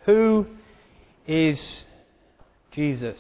Who is Jesus?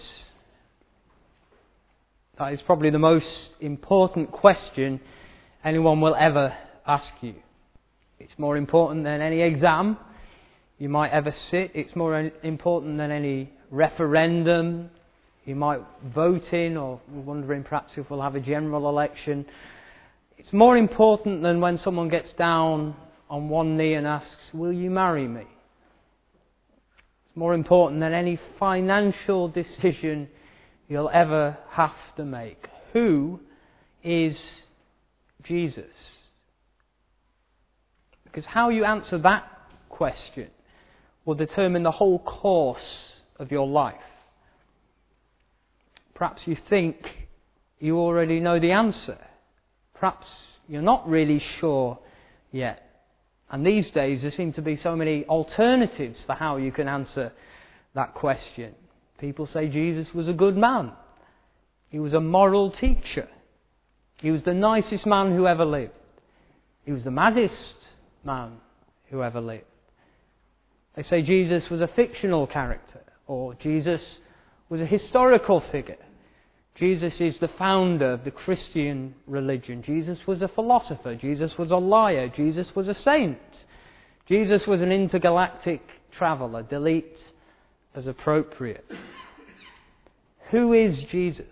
That is probably the most important question anyone will ever ask you. It's more important than any exam you might ever sit. It's more important than any referendum you might vote in, or wondering perhaps if we'll have a general election. It's more important than when someone gets down on one knee and asks, "Will you marry me?" It's more important than any financial decision you'll ever have to make. Who is Jesus? Because how you answer that question will determine the whole course of your life. Perhaps you think you already know the answer. Perhaps you're not really sure yet. And these days there seem to be so many alternatives for how you can answer that question. People say Jesus was a good man. He was a moral teacher. He was the nicest man who ever lived. He was the maddest man who ever lived. They say Jesus was a fictional character, or Jesus was a historical figure. Jesus is the founder of the Christian religion. Jesus was a philosopher. Jesus was a liar. Jesus was a saint. Jesus was an intergalactic traveller. Delete as appropriate. Who is Jesus?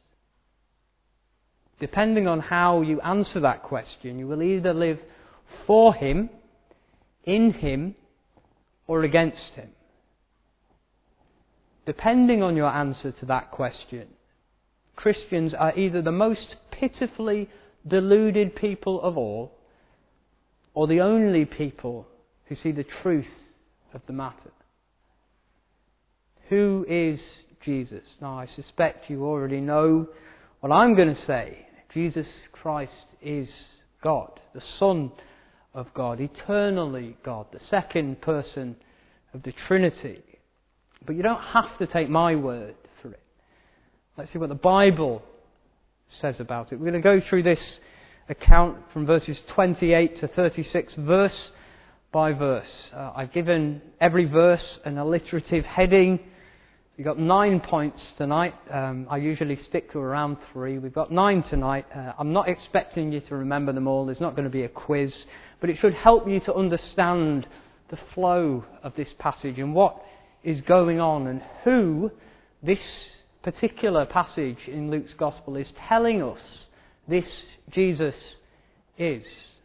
Depending on how you answer that question, you will either live for Him, in Him, or against Him. Depending on your answer to that question, Christians are either the most pitifully deluded people of all, or the only people who see the truth of the matter. Who is Jesus? Now, I suspect you already know what I'm going to say. Jesus Christ is God, the Son of God, eternally God, the second person of the Trinity. But you don't have to take my word for it. Let's see what the Bible says about it. We're going to go through this account from verses 28 to 36, verse by verse. I've given every verse an alliterative heading. We've got 9 points tonight. I usually stick to around 3. We've got 9 tonight. I'm not expecting you to remember them all. There's not going to be a quiz. But it should help you to understand the flow of this passage and what is going on and who this particular passage in Luke's Gospel is telling us this Jesus is.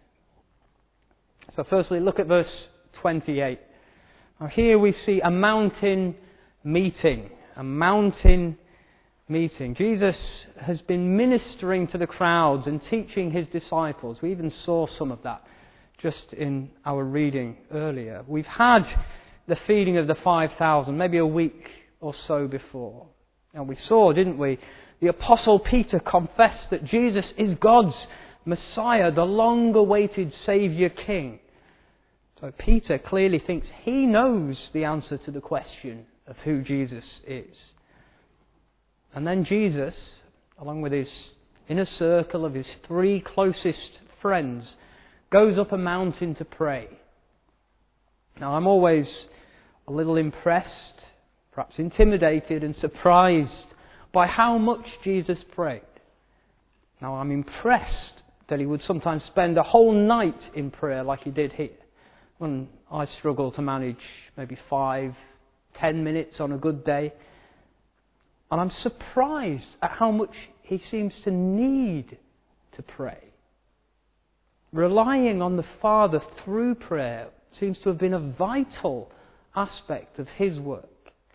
So firstly, look at verse 28. Now here we see a mountain meeting. A mountain meeting. Jesus has been ministering to the crowds and teaching His disciples. We even saw some of that just in our reading earlier. We've had the feeding of the 5,000 maybe a week or so before. And we saw, didn't we, the Apostle Peter confessed that Jesus is God's Messiah, the long-awaited Saviour King. So Peter clearly thinks he knows the answer to the question of who Jesus is. And then Jesus, along with his inner circle of his 3 closest friends, goes up a mountain to pray. Now I'm always a little impressed, perhaps intimidated and surprised by how much Jesus prayed. Now I'm impressed that He would sometimes spend a whole night in prayer like He did here. When I struggle to manage maybe 5-10 minutes on a good day. And I'm surprised at how much He seems to need to pray. Relying on the Father through prayer seems to have been a vital aspect of His work.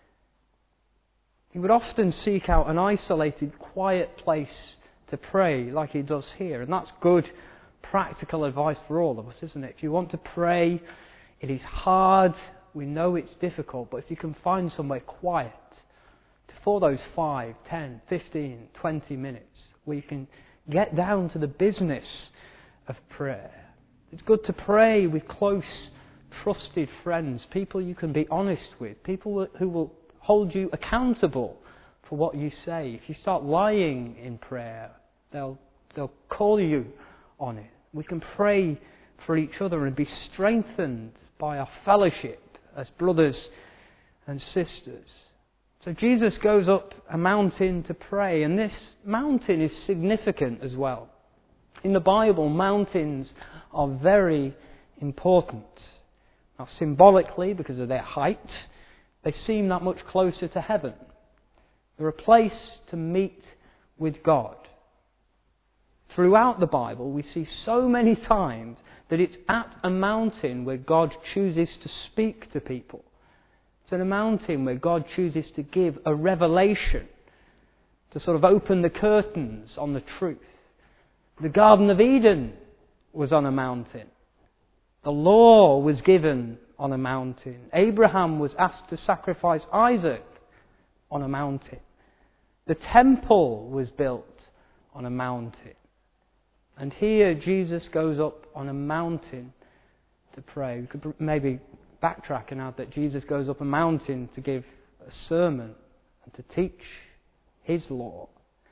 He would often seek out an isolated, quiet place to pray like He does here. And that's good practical advice for all of us, isn't it? If you want to pray, it is hard. We know it's difficult. But if you can find somewhere quiet for those 5, 10, 15, 20 minutes where you can get down to the business of prayer. It's good to pray with close, trusted friends, people you can be honest with, people who will hold you accountable for what you say. If you start lying in prayer, they'll call you on it. We can pray for each other and be strengthened by our fellowship as brothers and sisters. So Jesus goes up a mountain to pray, and this mountain is significant as well. In the Bible, mountains are very important. Now, symbolically, because of their height, they seem that much closer to heaven. They're a place to meet with God. Throughout the Bible, we see so many times that it's at a mountain where God chooses to speak to people. It's at a mountain where God chooses to give a revelation, to sort of open the curtains on the truth. The Garden of Eden was on a mountain. The law was given on a mountain. Abraham was asked to sacrifice Isaac on a mountain. The temple was built on a mountain. And here Jesus goes up on a mountain to pray. We could maybe backtrack and add that Jesus goes up a mountain to give a sermon and to teach His law.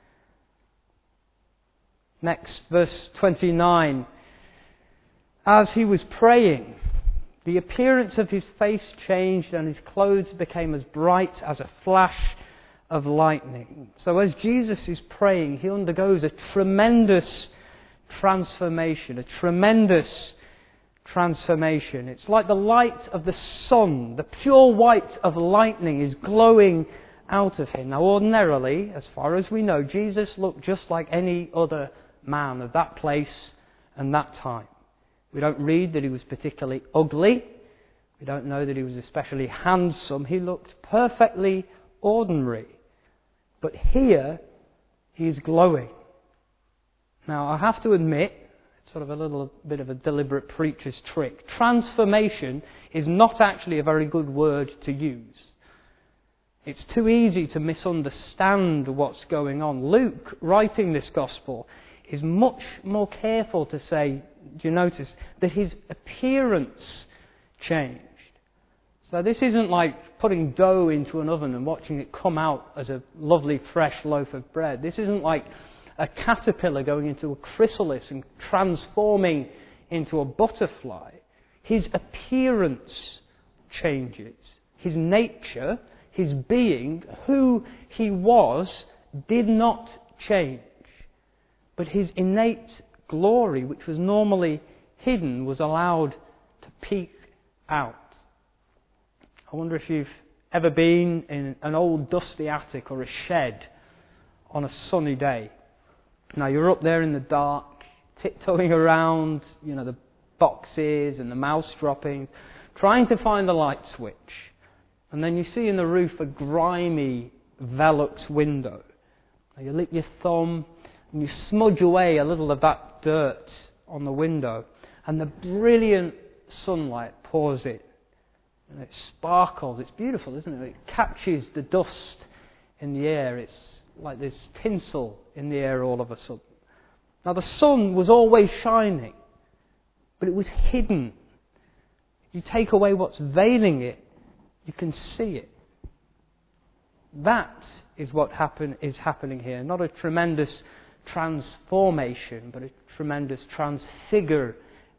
Next, verse 29. As He was praying, the appearance of His face changed and His clothes became as bright as a flash of lightning. So as Jesus is praying, He undergoes a tremendous transformation, a tremendous transformation. It's like the light of the sun, the pure white of lightning is glowing out of Him. Now ordinarily, as far as we know, Jesus looked just like any other man of that place and that time. We don't read that He was particularly ugly. We don't know that He was especially handsome. He looked perfectly ordinary. But here, He is glowing. Now, I have to admit, it's sort of a little bit of a deliberate preacher's trick. Transformation is not actually a very good word to use. It's too easy to misunderstand what's going on. Luke, writing this gospel, is much more careful to say, do you notice, that His appearance changed. So this isn't like putting dough into an oven and watching it come out as a lovely fresh loaf of bread. This isn't like a caterpillar going into a chrysalis and transforming into a butterfly. His appearance changes. His nature, His being, who He was, did not change. But His innate glory, which was normally hidden, was allowed to peek out. I wonder if you've ever been in an old dusty attic or a shed on a sunny day. Now you're up there in the dark, tiptoeing around, the boxes and the mouse droppings, trying to find the light switch. And then you see in the roof a grimy Velux window. Now you lick your thumb and you smudge away a little of that dirt on the window, and the brilliant sunlight pours in. And it sparkles. It's beautiful, isn't it? It catches the dust in the air. It's like there's tinsel in the air all of a sudden. Now the sun was always shining, but it was hidden. You take away what's veiling it, you can see it. That is what is happening here. Not a tremendous transformation, but a tremendous transfiguration.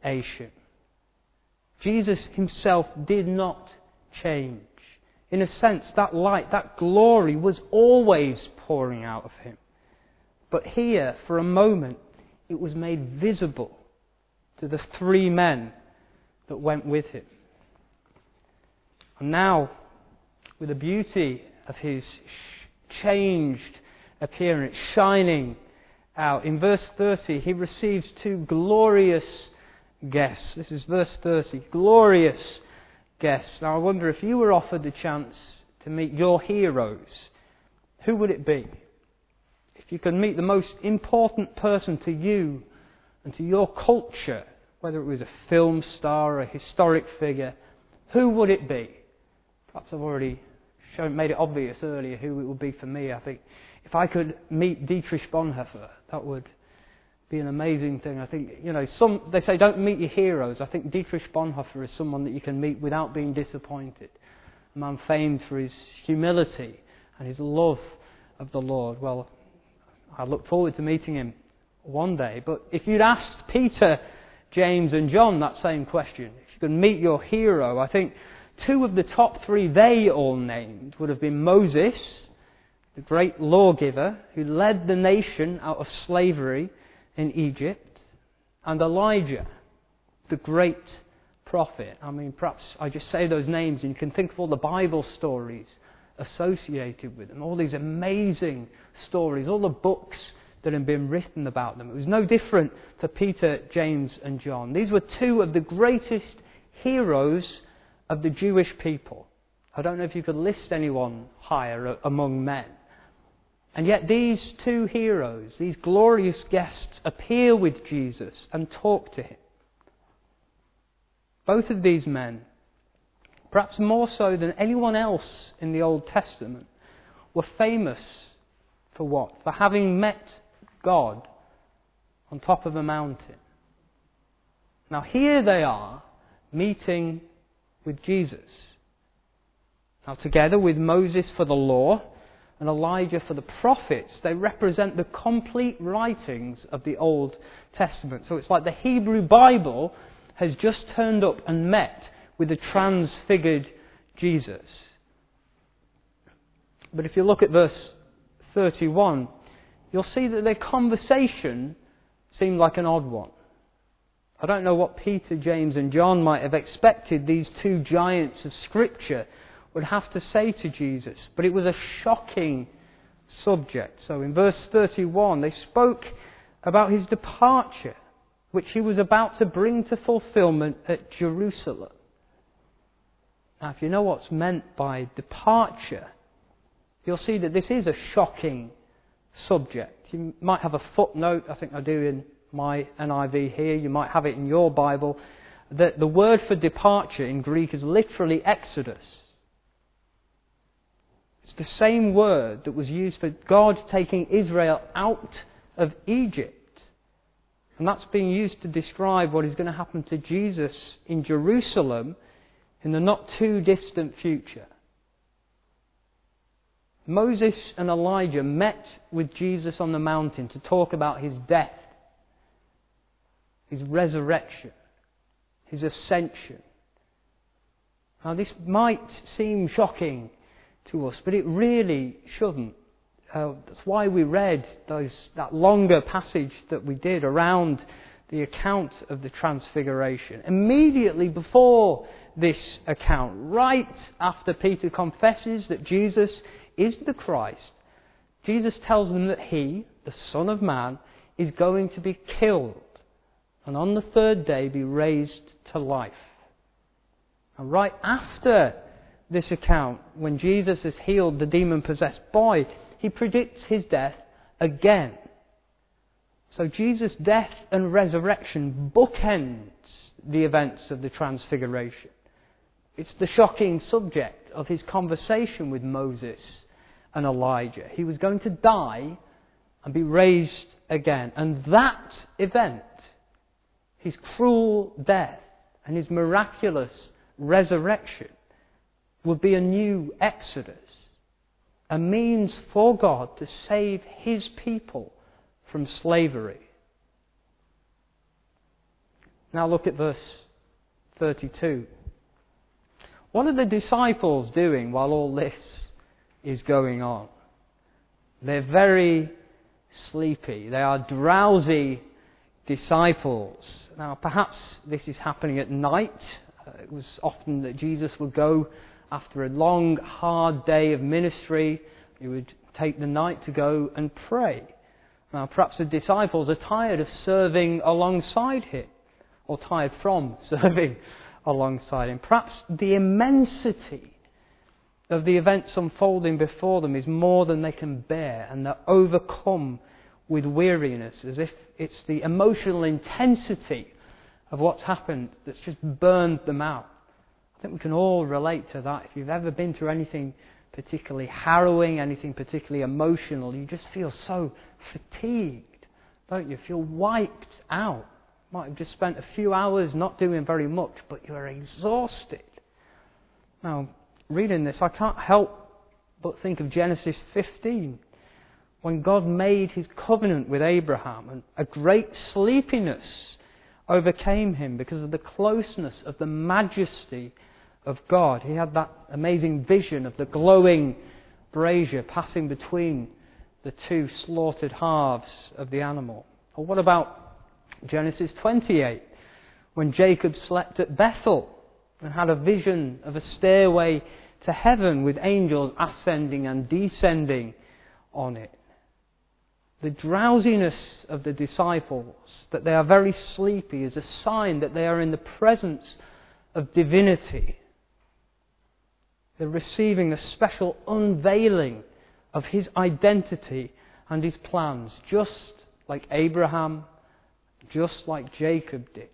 Jesus Himself did not change. In a sense, that light, that glory was always pouring out of Him. But here, for a moment, it was made visible to the three men that went with Him. And now, with the beauty of His changed appearance shining out, in verse 30, He receives two glorious guests. This is verse 30. Glorious guests. Now I wonder if you were offered the chance to meet your heroes, who would it be? If you could meet the most important person to you and to your culture, whether it was a film star or a historic figure, who would it be? Perhaps I've already made it obvious earlier who it would be for me. I think if I could meet Dietrich Bonhoeffer, that would be an amazing thing. I think, they say don't meet your heroes. I think Dietrich Bonhoeffer is someone that you can meet without being disappointed. A man famed for his humility and his love of the Lord. Well, I look forward to meeting him one day. But if you'd asked Peter, James and John that same question, if you could meet your hero, I think two of the top three they all named would have been Moses, the great lawgiver who led the nation out of slavery in Egypt, and Elijah, the great prophet. I mean, perhaps I just say those names and you can think of all the Bible stories associated with them, all these amazing stories, all the books that have been written about them. It was no different for Peter, James and John. These were two of the greatest heroes of the Jewish people. I don't know if you could list anyone higher among men. And yet these two heroes, these glorious guests, appear with Jesus and talk to him. Both of these men, perhaps more so than anyone else in the Old Testament, were famous for what? For having met God on top of a mountain. Now here they are meeting with Jesus. Now together with Moses for the law and Elijah for the prophets, they represent the complete writings of the Old Testament. So it's like the Hebrew Bible has just turned up and met with the transfigured Jesus. But if you look at verse 31, you'll see that their conversation seemed like an odd one. I don't know what Peter, James and John might have expected these two giants of Scripture would have to say to Jesus, but it was a shocking subject. So in verse 31, they spoke about his departure, which he was about to bring to fulfillment at Jerusalem. Now, if you know what's meant by departure, you'll see that this is a shocking subject. You might have a footnote, I think I do in my NIV here, you might have it in your Bible, that the word for departure in Greek is literally exodus. It's the same word that was used for God taking Israel out of Egypt. And that's being used to describe what is going to happen to Jesus in Jerusalem in the not too distant future. Moses and Elijah met with Jesus on the mountain to talk about his death, his resurrection, his ascension. Now this might seem shocking to us, but it really shouldn't. That's why we read that longer passage that we did around the account of the Transfiguration. Immediately before this account, right after Peter confesses that Jesus is the Christ, Jesus tells them that he, the Son of Man, is going to be killed and on the third day be raised to life. And right after this account, when Jesus has healed the demon-possessed boy, he predicts his death again. So Jesus' death and resurrection bookends the events of the Transfiguration. It's the shocking subject of his conversation with Moses and Elijah. He was going to die and be raised again. And that event, his cruel death and his miraculous resurrection, would be a new exodus, a means for God to save his people from slavery. Now look at verse 32. What are the disciples doing while all this is going on? They're very sleepy. They are drowsy disciples. Now perhaps this is happening at night. It was often that Jesus would go after a long, hard day of ministry. He would take the night to go and pray. Now perhaps the disciples are tired of serving alongside him, or tired from serving alongside him. Perhaps the immensity of the events unfolding before them is more than they can bear, and they're overcome with weariness, as if it's the emotional intensity of what's happened that's just burned them out. I think we can all relate to that. If you've ever been through anything particularly harrowing, anything particularly emotional, you just feel so fatigued, don't you? Feel wiped out. Might have just spent a few hours not doing very much, but you're exhausted. Now, reading this, I can't help but think of Genesis 15, when God made his covenant with Abraham, and a great sleepiness overcame him because of the closeness of the majesty of God. He had that amazing vision of the glowing brazier passing between the two slaughtered halves of the animal. Or what about Genesis 28, when Jacob slept at Bethel and had a vision of a stairway to heaven with angels ascending and descending on it? The drowsiness of the disciples, that they are very sleepy, is a sign that they are in the presence of divinity. They're receiving a special unveiling of His identity and His plans, just like Abraham, just like Jacob did.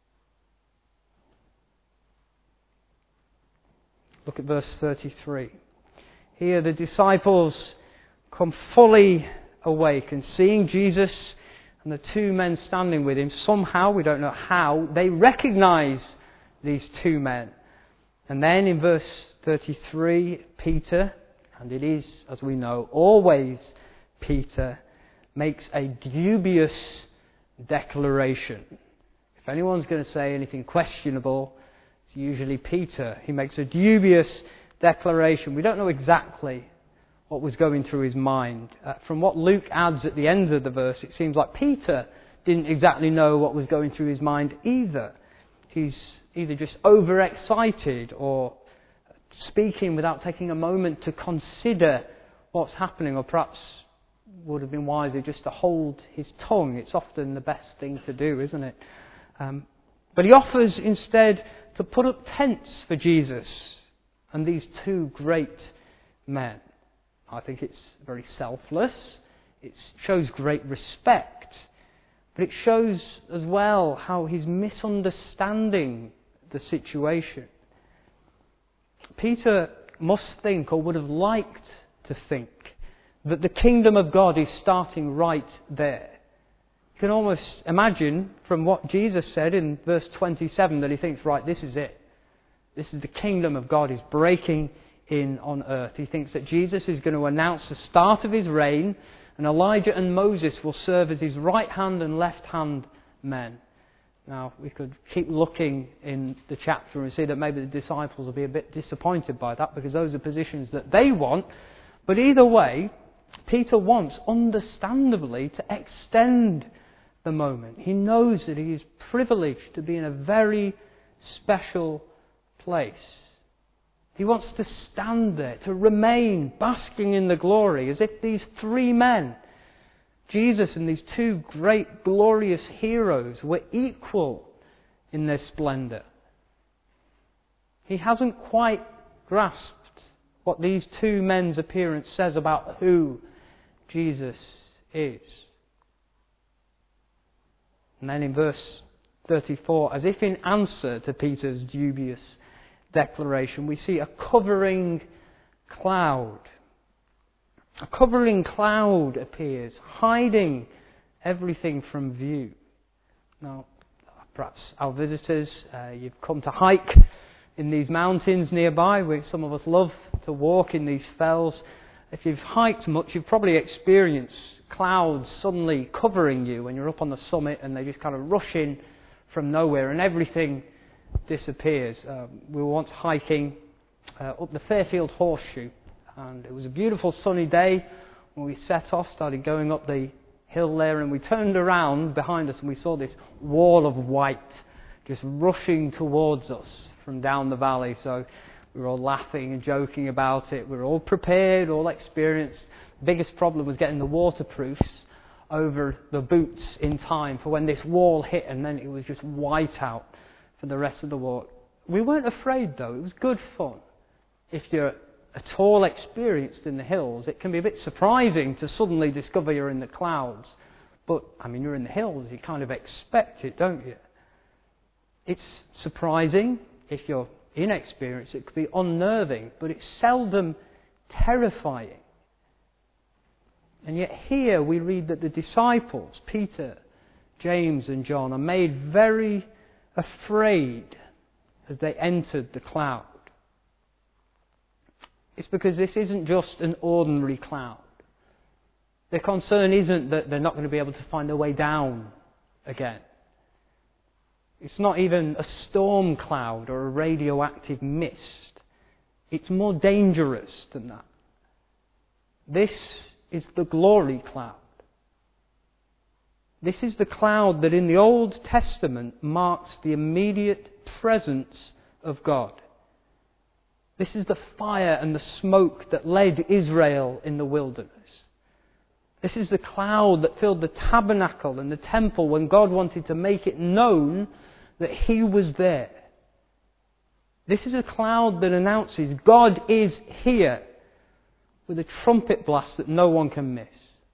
Look at verse 33. Here the disciples come fully awake, and seeing Jesus and the two men standing with Him, somehow, we don't know how, they recognize these two men. And then in verse 33, Peter, and it is, as we know, always Peter, makes a dubious declaration. If anyone's going to say anything questionable, it's usually Peter. He makes a dubious declaration. We don't know exactly what was going through his mind. From what Luke adds at the end of the verse, it seems like Peter didn't exactly know what was going through his mind either. He's either just overexcited or speaking without taking a moment to consider what's happening, or perhaps would have been wiser just to hold his tongue. It's often the best thing to do, isn't it? But he offers instead to put up tents for Jesus and these two great men. I think it's very selfless. It shows great respect. But it shows as well how he's misunderstanding the situation. Peter must think, or would have liked to think, that the kingdom of God is starting right there. You can almost imagine from what Jesus said in verse 27 that he thinks, right, this is it. This is the kingdom of God is breaking in on earth. He thinks that Jesus is going to announce the start of his reign, and Elijah and Moses will serve as his right hand and left hand men. Now, we could keep looking in the chapter and see that maybe the disciples will be a bit disappointed by that, because those are positions that they want. But either way, Peter wants, understandably, to extend the moment. He knows that he is privileged to be in a very special place. He wants to stand there, to remain basking in the glory, as if these three men, Jesus and these two great glorious heroes, were equal in their splendour. He hasn't quite grasped what these two men's appearance says about who Jesus is. And then in verse 34, as if in answer to Peter's dubious declaration, we see a covering cloud. A covering cloud appears, hiding everything from view. Now, perhaps our visitors, you've come to hike in these mountains nearby, where some of us love to walk in these fells. If you've hiked much, you've probably experienced clouds suddenly covering you when you're up on the summit, and they just kind of rush in from nowhere and everything disappears. We were once hiking up the Fairfield Horseshoe, and it was a beautiful sunny day when we set off, started going up the hill there, and we turned around behind us and we saw this wall of white just rushing towards us from down the valley. So we were all laughing and joking about it. We were all prepared, all experienced. The biggest problem was getting the waterproofs over the boots in time for when this wall hit, and then it was just white out for the rest of the walk. We weren't afraid though. It was good fun. If you're at all experienced in the hills, it can be a bit surprising to suddenly discover you're in the clouds. But, I mean, you're in the hills, you kind of expect it, don't you? It's surprising if you're inexperienced. It could be unnerving, but it's seldom terrifying. And yet here we read that the disciples, Peter, James and John, are made very afraid as they entered the cloud. It's because this isn't just an ordinary cloud. Their concern isn't that they're not going to be able to find their way down again. It's not even a storm cloud or a radioactive mist. It's more dangerous than that. This is the glory cloud. This is the cloud that in the Old Testament marks the immediate presence of God. This is the fire and the smoke that led Israel in the wilderness. This is the cloud that filled the tabernacle and the temple when God wanted to make it known that He was there. This is a cloud that announces God is here with a trumpet blast that no one can miss.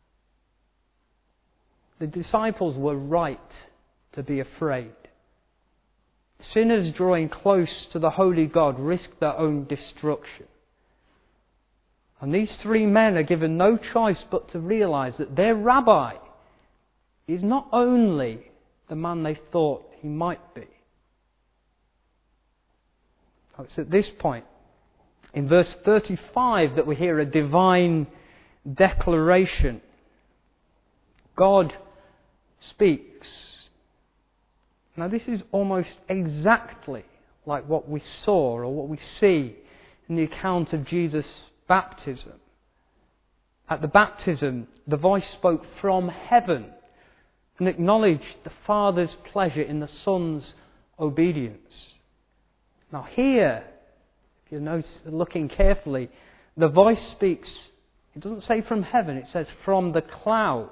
The disciples were right to be afraid. Sinners drawing close to the holy God risk their own destruction. And these three men are given no choice but to realize that their rabbi is not only the man they thought he might be. It's at this point, in verse 35, that we hear a divine declaration. God speaks. Now this is almost exactly like what we saw or what we see in the account of Jesus' baptism. At the baptism, the voice spoke from heaven and acknowledged the Father's pleasure in the Son's obedience. Now here, if you're looking carefully, the voice speaks, it doesn't say from heaven, it says from the cloud.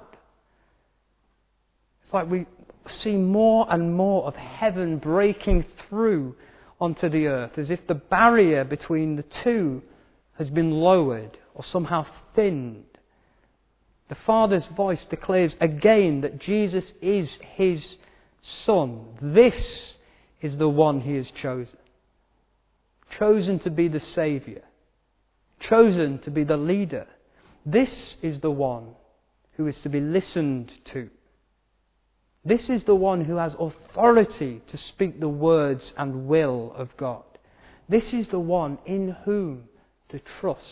It's like we see more and more of heaven breaking through onto the earth, as if the barrier between the two has been lowered or somehow thinned. The Father's voice declares again that Jesus is His Son. This is the one He has chosen. Chosen to be the Saviour. Chosen to be the leader. This is the one who is to be listened to. This is the one who has authority to speak the words and will of God. This is the one in whom to trust.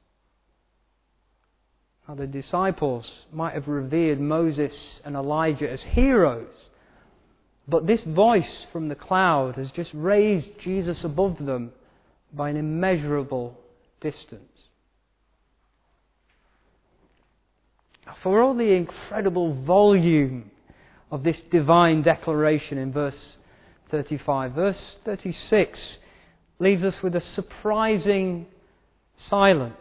Now the disciples might have revered Moses and Elijah as heroes, but this voice from the cloud has just raised Jesus above them by an immeasurable distance. For all the incredible volume of this divine declaration in verse 35, verse 36 leaves us with a surprising silence.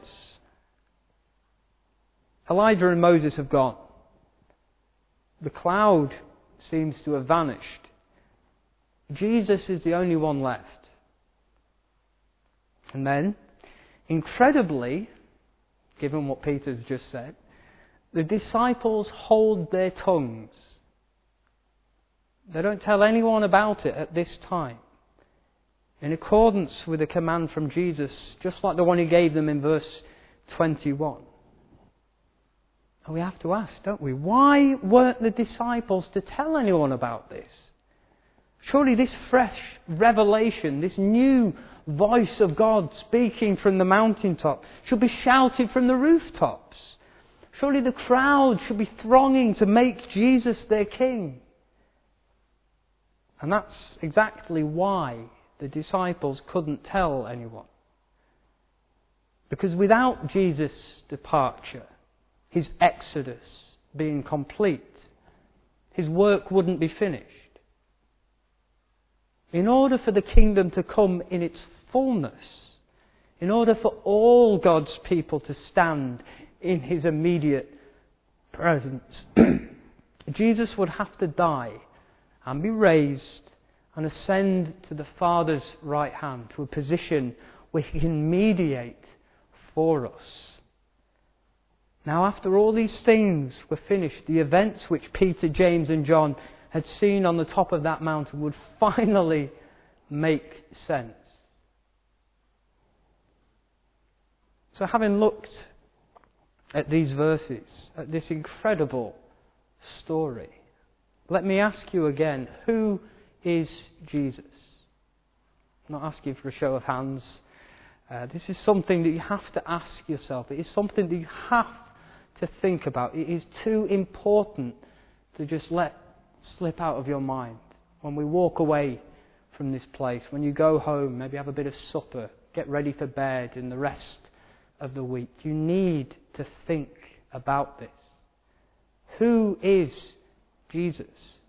Elijah and Moses have gone. The cloud seems to have vanished. Jesus is the only one left. And then, incredibly, given what Peter's just said, the disciples hold their tongues. They don't tell anyone about it at this time. In accordance with a command from Jesus, just like the one He gave them in verse 21. And we have to ask, don't we? Why weren't the disciples to tell anyone about this? Surely this fresh revelation, this new voice of God speaking from the mountaintop should be shouted from the rooftops. Surely the crowd should be thronging to make Jesus their King. And that's exactly why the disciples couldn't tell anyone. Because without Jesus' departure, His exodus being complete, His work wouldn't be finished. In order for the kingdom to come in its fullness, in order for all God's people to stand in His immediate presence, Jesus would have to die and be raised and ascend to the Father's right hand, to a position where He can mediate for us. Now, after all these things were finished, the events which Peter, James and John had seen on the top of that mountain would finally make sense. So having looked at these verses, at this incredible story, let me ask you again, who is Jesus? I'm not asking for a show of hands. This is something that you have to ask yourself. It is something that you have to think about. It is too important to just let slip out of your mind when we walk away from this place, when you go home, maybe have a bit of supper, get ready for bed and the rest of the week, you need to think about this. Who is Jesus?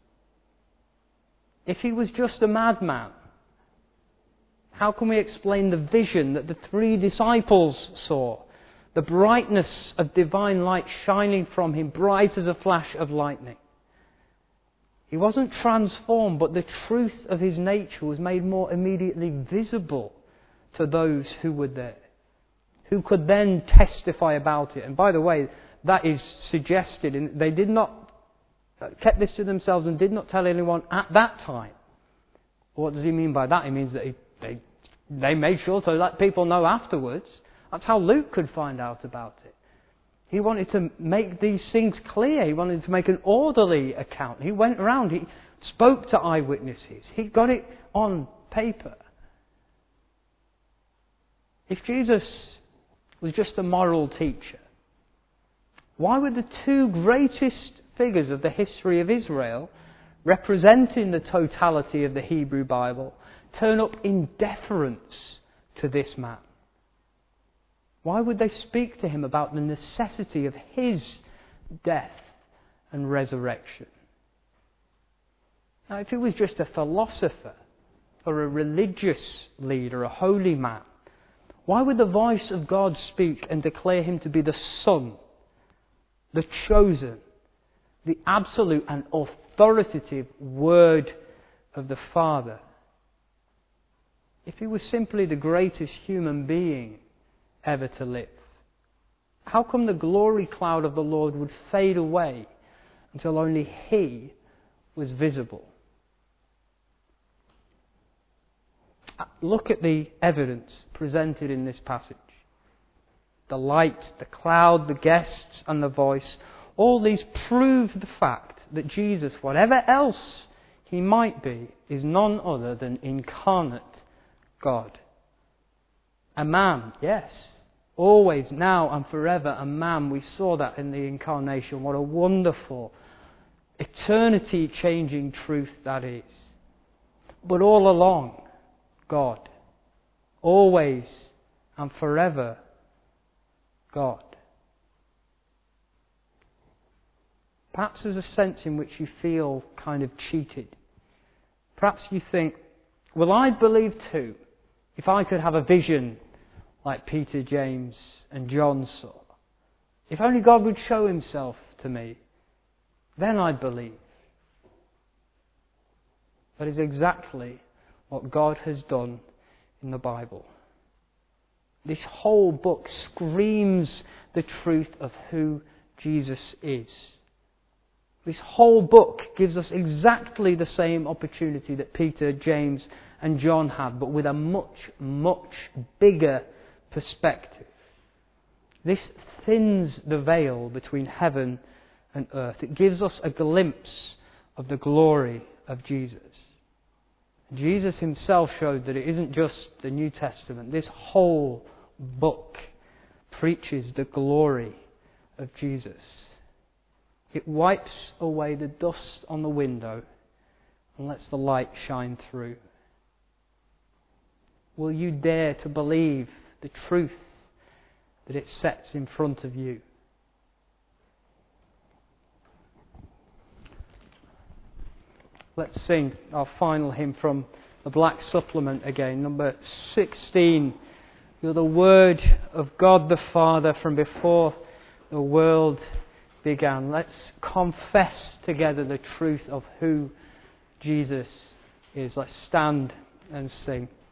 If he was just a madman, how can we explain the vision that the 3 disciples saw? The brightness of divine light shining from him, bright as a flash of lightning. He wasn't transformed, but the truth of his nature was made more immediately visible to those who were there, who could then testify about it. And by the way, that is suggested, and they did not kept this to themselves and did not tell anyone at that time. What does he mean by that? He means that they made sure to let people know afterwards. That's how Luke could find out about it. He wanted to make these things clear. He wanted to make an orderly account. He went around, he spoke to eyewitnesses. He got it on paper. If Jesus was just a moral teacher, why would the 2 greatest figures of the history of Israel, representing the totality of the Hebrew Bible, turn up in deference to this man? Why would they speak to him about the necessity of his death and resurrection? Now, if he was just a philosopher or a religious leader, a holy man, why would the voice of God speak and declare him to be the Son, the chosen, the absolute and authoritative Word of the Father? If he was simply the greatest human being ever to live, how come the glory cloud of the Lord would fade away until only he was visible? Look at the evidence presented in this passage. The light, the cloud, the guests and the voice, all these prove the fact that Jesus, whatever else he might be, is none other than incarnate God. A man, yes. Always, now and forever, a man. We saw that in the incarnation. What a wonderful, eternity-changing truth that is. But all along, God. Always and forever, God. Perhaps there's a sense in which you feel kind of cheated. Perhaps you think, well, I'd believe too if I could have a vision like Peter, James and John saw. If only God would show himself to me, then I'd believe. That is exactly what God has done in the Bible. This whole book screams the truth of who Jesus is. This whole book gives us exactly the same opportunity that Peter, James and John had, but with a much, much bigger perspective. This thins the veil between heaven and earth. It gives us a glimpse of the glory of Jesus. Jesus himself showed that it isn't just the New Testament. This whole book preaches the glory of Jesus. It wipes away the dust on the window and lets the light shine through. Will you dare to believe the truth that it sets in front of you? Let's sing our final hymn from the Black Supplement again, number 16. You're the Word of God the Father from before the world began. Let's confess together the truth of who Jesus is. Let's stand and sing.